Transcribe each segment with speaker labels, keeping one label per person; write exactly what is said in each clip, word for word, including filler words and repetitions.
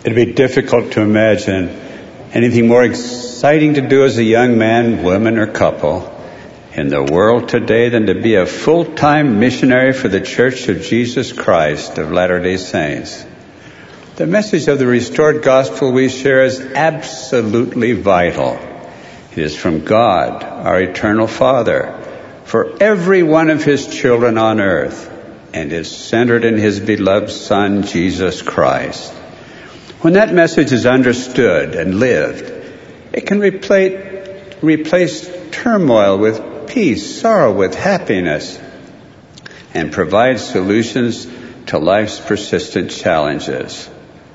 Speaker 1: It'd be difficult to imagine anything more exciting to do as a young man, woman, or couple in the world today than to be a full-time missionary for the Church of Jesus Christ of Latter-day Saints. The message of the restored gospel we share is absolutely vital. It is from God, our eternal Father, for every one of His children on earth, and is centered in His beloved Son, Jesus Christ. When that message is understood and lived, it can replace, replace turmoil with peace, sorrow with happiness, and provide solutions to life's persistent challenges.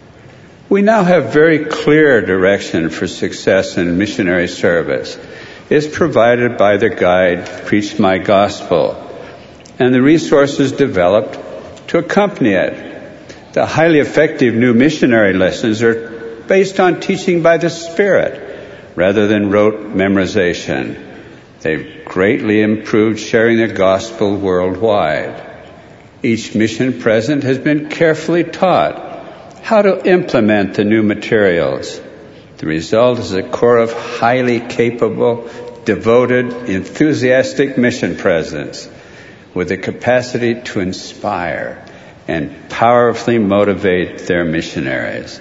Speaker 1: We now have very clear direction for success in missionary service. It's provided by the guide, Preach My Gospel, and the resources developed to accompany it. The highly effective new missionary lessons are based on teaching by the Spirit rather than rote memorization. They've greatly improved sharing the gospel worldwide. Each mission present has been carefully taught how to implement the new materials. The result is a corps of highly capable, devoted, enthusiastic mission presents with the capacity to inspire and powerfully motivate their missionaries.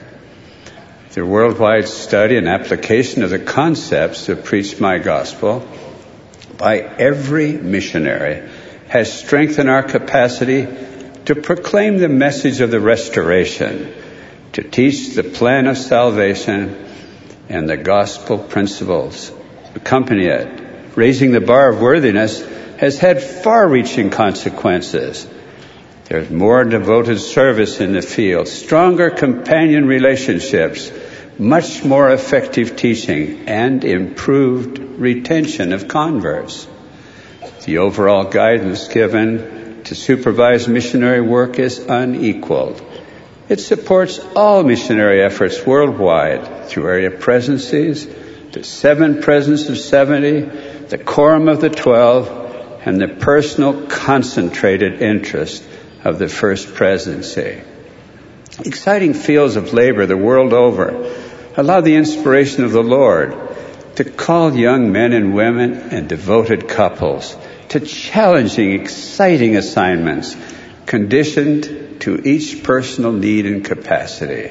Speaker 1: The worldwide study and application of the concepts of Preach My Gospel by every missionary has strengthened our capacity to proclaim the message of the restoration, to teach the plan of salvation and the gospel principles accompany it. Raising the bar of worthiness has had far-reaching consequences. There's more devoted service in the field, stronger companion relationships, much more effective teaching, and improved retention of converts. The overall guidance given to supervise missionary work is unequaled. It supports all missionary efforts worldwide through area presences, the seven presence of seventy, the quorum of the twelve, and the personal concentrated interest of the first presidency. Exciting fields of labor the world over allow the inspiration of the Lord to call young men and women and devoted couples to challenging, exciting assignments conditioned to each personal need and capacity.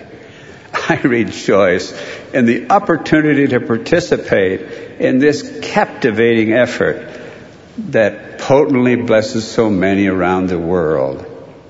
Speaker 1: I rejoice in the opportunity to participate in this captivating effort that potently blesses so many around the world.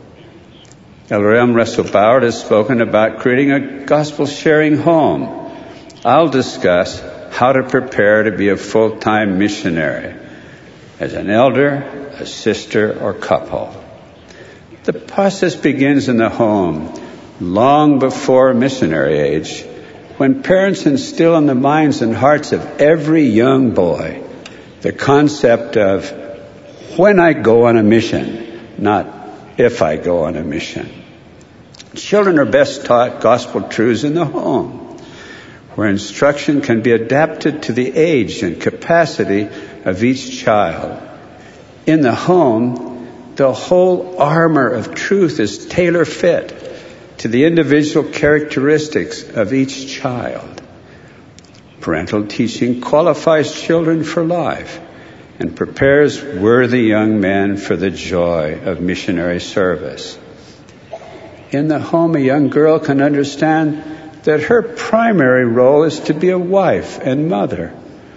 Speaker 1: Elder M. Russell Bauer has spoken about creating a gospel-sharing home. I'll discuss how to prepare to be a full-time missionary as an elder, a sister, or couple. The process begins in the home, long before missionary age, when parents instill in the minds and hearts of every young boy the concept of when I go on a mission, not if I go on a mission. Children are best taught gospel truths in the home, where instruction can be adapted to the age and capacity of each child. In the home, the whole armor of truth is tailor-fit to the individual characteristics of each child. Parental teaching qualifies children for life and prepares worthy young men for the joy of missionary service. In the home, a young girl can understand that her primary role is to be a wife and mother.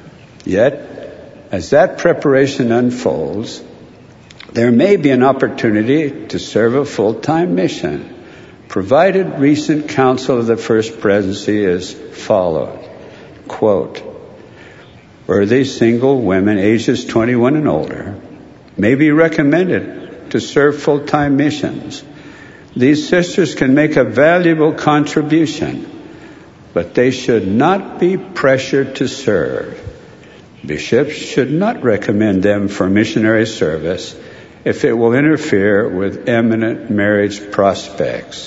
Speaker 1: Yet, as that preparation unfolds, there may be an opportunity to serve a full-time mission, provided recent counsel of the First Presidency is followed. Quote, worthy single women ages twenty-one and older may be recommended to serve full-time missions. These sisters can make a valuable contribution, but they should not be pressured to serve. Bishops should not recommend them for missionary service if it will interfere with eminent marriage prospects.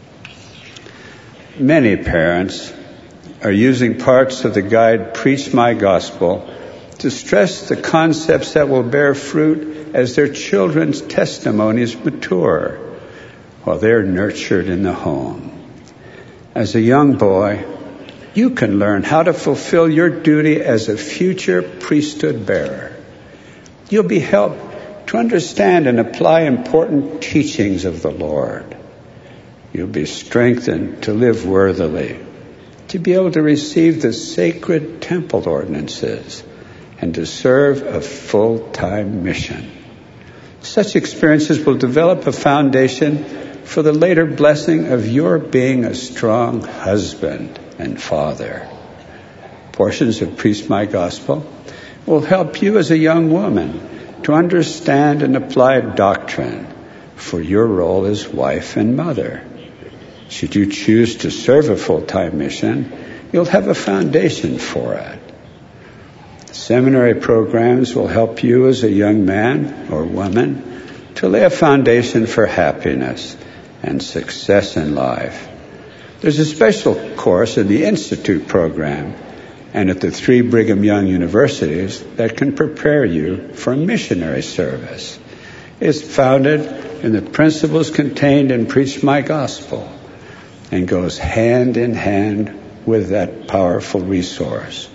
Speaker 1: Many parents are using parts of the guide Preach My Gospel to stress the concepts that will bear fruit as their children's testimonies mature while they're nurtured in the home. as a young boy, you can learn how to fulfill your duty as a future priesthood bearer. You'll be helped to understand and apply important teachings of the Lord. You'll be strengthened to live worthily, to be able to receive the sacred temple ordinances, and to serve a full-time mission. Such experiences will develop a foundation for the later blessing of your being a strong husband and father. Portions of Preach My Gospel will help you as a young woman to understand and apply doctrine for your role as wife and mother. Should you choose to serve a full-time mission, you'll have a foundation for it. Seminary programs will help you as a young man or woman to lay a foundation for happiness and success in life. There's a special course in the Institute program and at the three Brigham Young universities that can prepare you for missionary service. It's founded in the principles contained in Preach My Gospel and goes hand in hand with that powerful resource.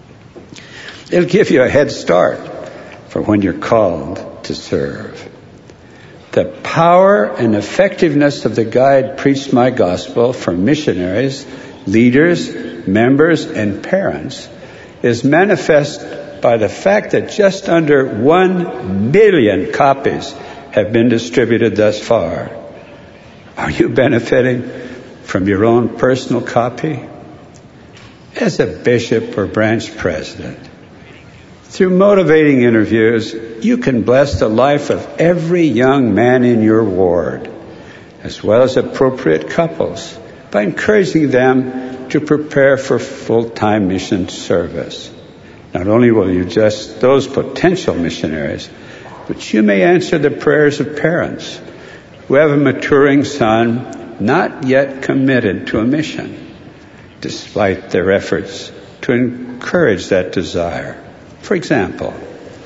Speaker 1: It'll give you a head start for when you're called to serve. The power and effectiveness of the guide Preach My Gospel for missionaries, leaders, members, and parents is manifest by the fact that just under one million copies have been distributed thus far. Are you benefiting from your own personal copy? As a bishop or branch president, through motivating interviews, you can bless the life of every young man in your ward, as well as appropriate couples, by encouraging them to prepare for full-time mission service. Not only will you bless those potential missionaries, but you may answer the prayers of parents who have a maturing son not yet committed to a mission, despite their efforts to encourage that desire. For example,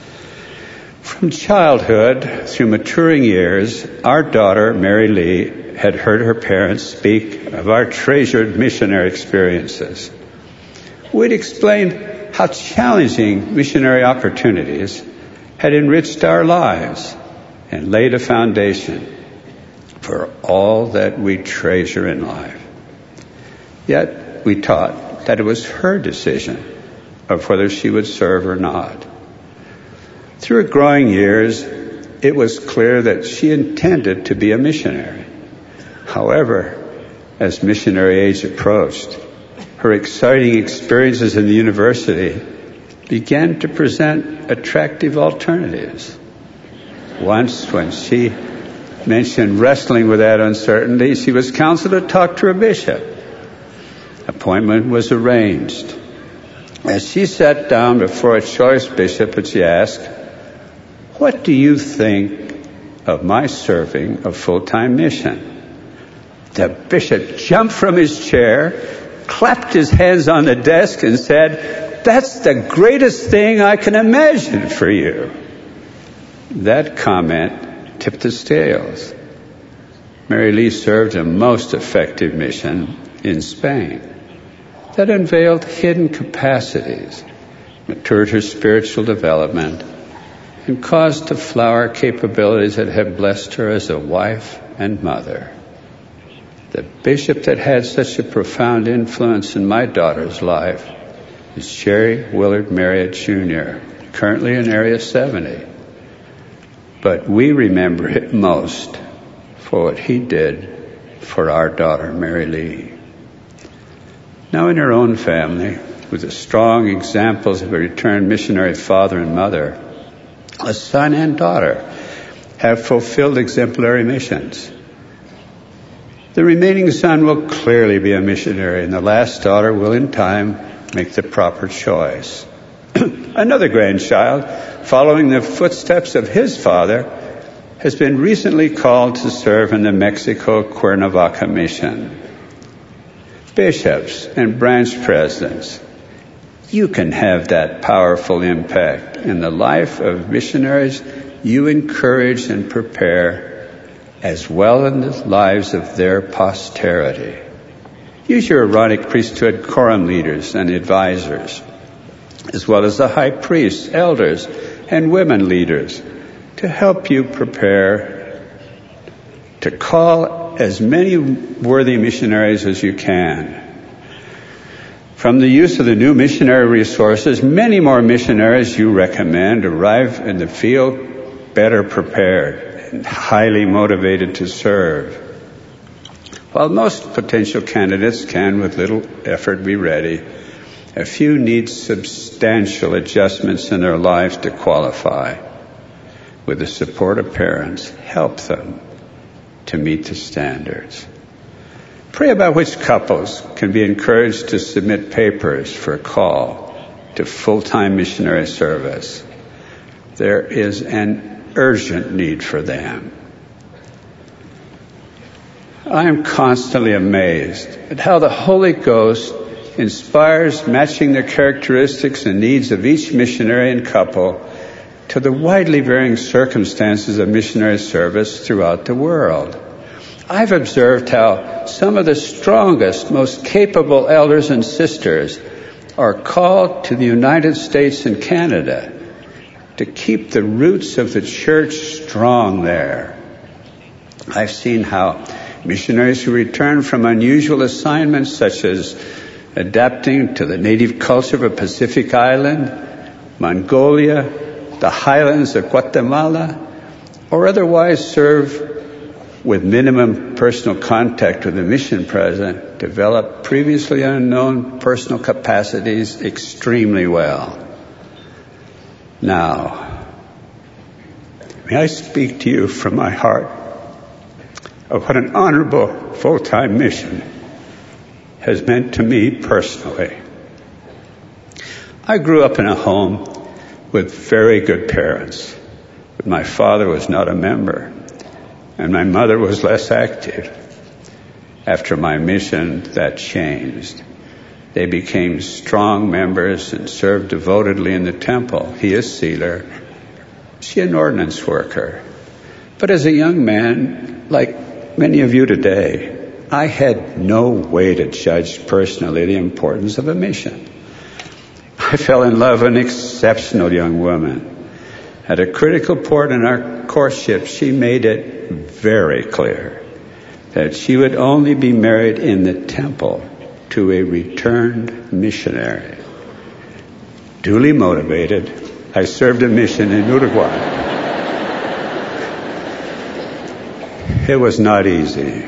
Speaker 1: from childhood through maturing years, our daughter, Mary Lee, had heard her parents speak of our treasured missionary experiences. We'd explained how challenging missionary opportunities had enriched our lives and laid a foundation for all that we treasure in life. Yet we taught that it was her decision of whether she would serve or not. Through her growing years, it was clear that she intended to be a missionary. However, as missionary age approached, her exciting experiences in the university began to present attractive alternatives. Once, when she mentioned wrestling with that uncertainty, she was counseled to talk to her bishop. Appointment was arranged. As she sat down before a choice bishop, and she asked, "What do you think of my serving a full-time mission?" The bishop jumped from his chair, clapped his hands on the desk, and said, "That's the greatest thing I can imagine for you." That comment tipped the scales. Mary Lee served a most effective mission in Spain that unveiled hidden capacities, matured her spiritual development, and caused to flower capabilities that have blessed her as a wife and mother. The bishop that had such a profound influence in my daughter's life is Sherry Willard Marriott Junior, currently in Area seventy. But we remember it most for what he did for our daughter, Mary Lee. Now in her own family, with the strong examples of a returned missionary father and mother, a son and daughter have fulfilled exemplary missions. The remaining son will clearly be a missionary, and the last daughter will in time make the proper choice. Another grandchild, following the footsteps of his father, has been recently called to serve in the Mexico Cuernavaca mission. Bishops and branch presidents, you can have that powerful impact in the life of missionaries you encourage and prepare, as well in the lives of their posterity. Use your Aaronic priesthood quorum leaders and advisors, as well as the high priests, elders, and women leaders, to help you prepare to call as many worthy missionaries as you can. From the use of the new missionary resources, many more missionaries you recommend arrive in the field better prepared and highly motivated to serve. While most potential candidates can, with little effort, be ready, a few need substantial adjustments in their lives to qualify. With the support of parents, help them to meet the standards. Pray about which couples can be encouraged to submit papers for a call to full-time missionary service. There is an urgent need for them. I am constantly amazed at how the Holy Ghost inspires matching the characteristics and needs of each missionary and couple to the widely varying circumstances of missionary service throughout the world. I've observed how some of the strongest, most capable elders and sisters are called to the United States and Canada to keep the roots of the church strong there. I've seen how missionaries who return from unusual assignments, such as adapting to the native culture of a Pacific island, Mongolia, the highlands of Guatemala, or otherwise serve with minimum personal contact with the mission president, develop previously unknown personal capacities extremely well. Now, may I speak to you from my heart of what an honorable full-time mission has meant to me personally. I grew up in a home with very good parents, but my father was not a member, and my mother was less active. After my mission, that changed. They became strong members and served devotedly in the temple. He a sealer, she an ordnance worker. But as a young man, like many of you today, I had no way to judge personally the importance of a mission. I fell in love with an exceptional young woman. At a critical point in our courtship, she made it very clear that she would only be married in the temple to a returned missionary. Duly motivated, I served a mission in Uruguay. It was not easy.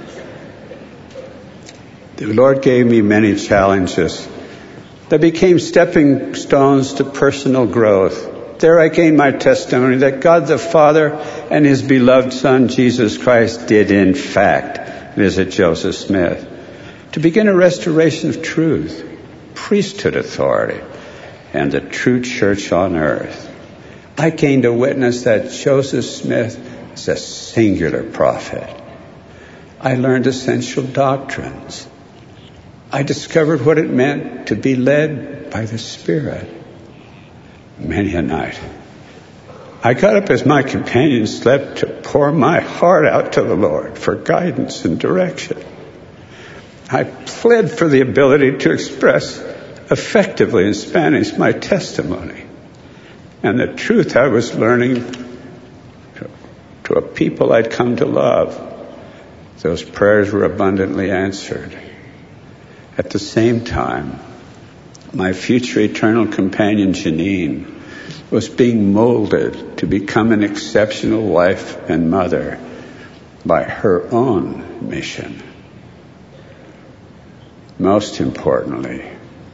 Speaker 1: The Lord gave me many challenges that became stepping stones to personal growth. There I gained my testimony that God the Father and His beloved Son, Jesus Christ, did in fact visit Joseph Smith to begin a restoration of truth, priesthood authority, and the true church on earth. I gained a witness that Joseph Smith is a singular prophet. I learned essential doctrines. I discovered what it meant to be led by the Spirit. Many a night, I got up as my companion slept to pour my heart out to the Lord for guidance and direction. I pled for the ability to express effectively in Spanish my testimony and the truth I was learning to, to a people I'd come to love. Those prayers were abundantly answered. At the same time, my future eternal companion, Janine, was being molded to become an exceptional wife and mother by her own mission. Most importantly,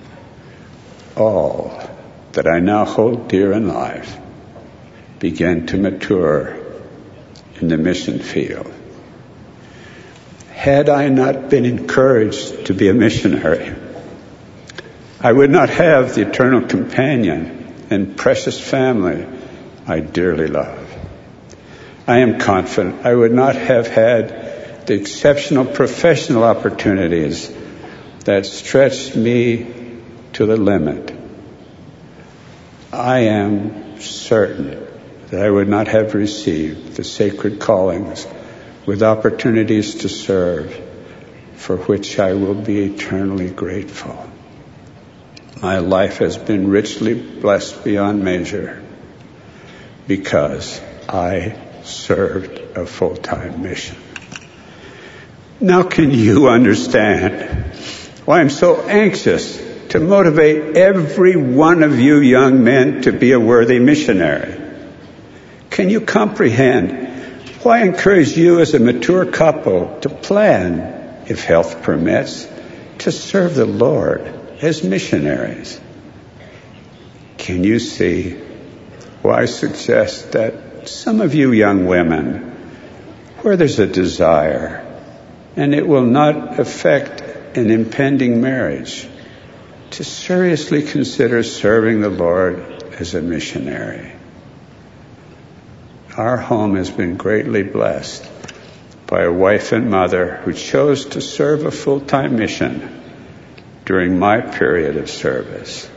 Speaker 1: all that I now hold dear in life began to mature in the mission field. Had I not been encouraged to be a missionary, I would not have the eternal companion and precious family I dearly love. I am confident I would not have had the exceptional professional opportunities that stretched me to the limit. I am certain that I would not have received the sacred callings with opportunities to serve for which I will be eternally grateful. My life has been richly blessed beyond measure because I served a full-time mission. Now can you understand why I'm so anxious to motivate every one of you young men to be a worthy missionary? Can you comprehend why I encourage you as a mature couple to plan, if health permits, to serve the Lord as missionaries? Can you see why I suggest that some of you young women, where there's a desire, and it will not affect an impending marriage, to seriously consider serving the Lord as a missionary? Our home has been greatly blessed by a wife and mother who chose to serve a full-time mission during my period of service.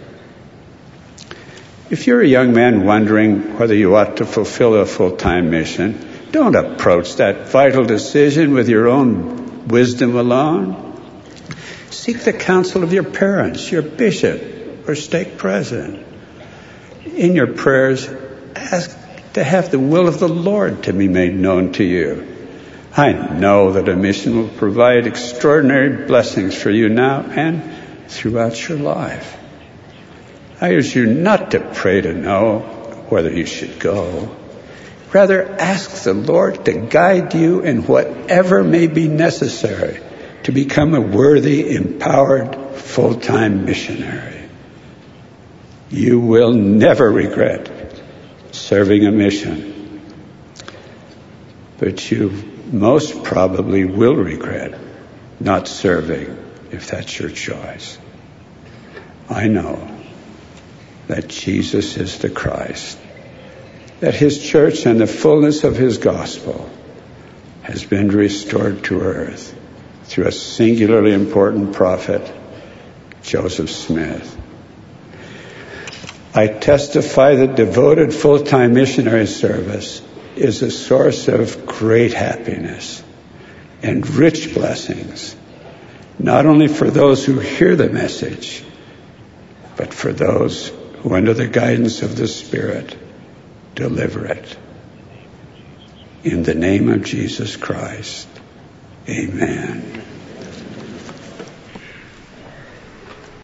Speaker 1: If you're a young man wondering whether you ought to fulfill a full-time mission, don't approach that vital decision with your own wisdom alone. Seek the counsel of your parents, your bishop, or stake president. In your prayers, ask to have the will of the Lord to be made known to you. I know that a mission will provide extraordinary blessings for you now and throughout your life. I urge you not to pray to know whether you should go. Rather, ask the Lord to guide you in whatever may be necessary to become a worthy, empowered, full-time missionary. You will never regret serving a mission, but you most probably will regret not serving if that's your choice. I know that Jesus is the Christ, that his church and the fullness of his gospel has been restored to earth through a singularly important prophet, Joseph Smith. I testify that devoted full-time missionary service is a source of great happiness and rich blessings, not only for those who hear the message, but for those who, under the guidance of the Spirit, deliver it. In the name of Jesus Christ, amen.